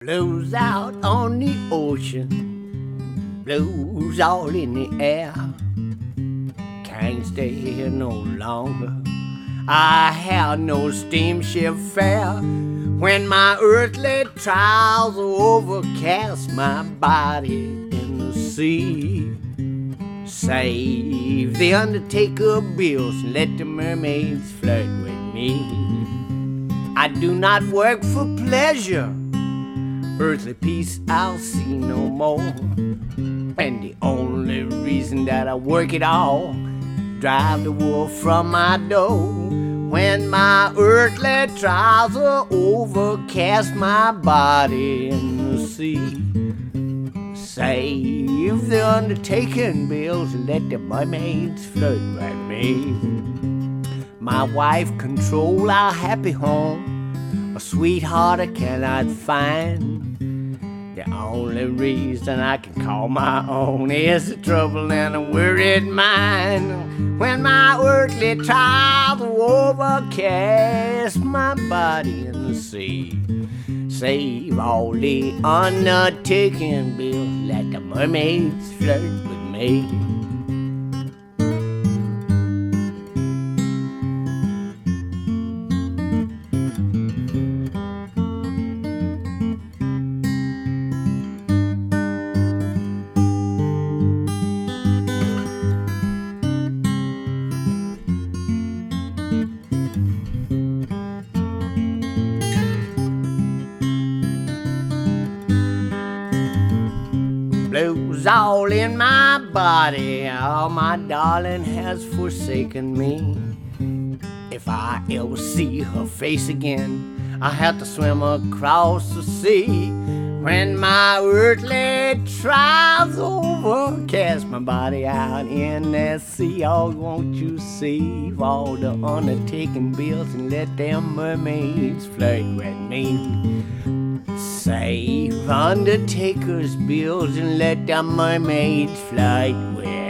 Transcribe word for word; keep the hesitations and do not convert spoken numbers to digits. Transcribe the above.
Blues out on the ocean, blues all in the air. Can't stay here no longer, I have no steamship fare. When my earthly trials overcast my body in the sea, save the undertaker bills and let the mermaids flirt with me. I do not work for pleasure, earthly peace I'll see no more. And the only reason that I work at all, drive the wolf from my door. When my earthly trials are overcast my body in the sea, save the undertaking bills and let the mermaids flirt with me. My wife control our happy home, a sweetheart I cannot find. The only reason I can call my own is the trouble and a worried mind. When my earthly trials overcast my body in the sea, save all the undertaking bills, let the mermaids flirt with me. Blues all in my body, oh, my darling has forsaken me. If I ever see her face again, I have to swim across the sea. When my earthly trials overcast my body out in that sea, oh, won't you save all the undertaking bills and let them mermaids flirt with me. Save undertaker's bills and let the mermaids flirt with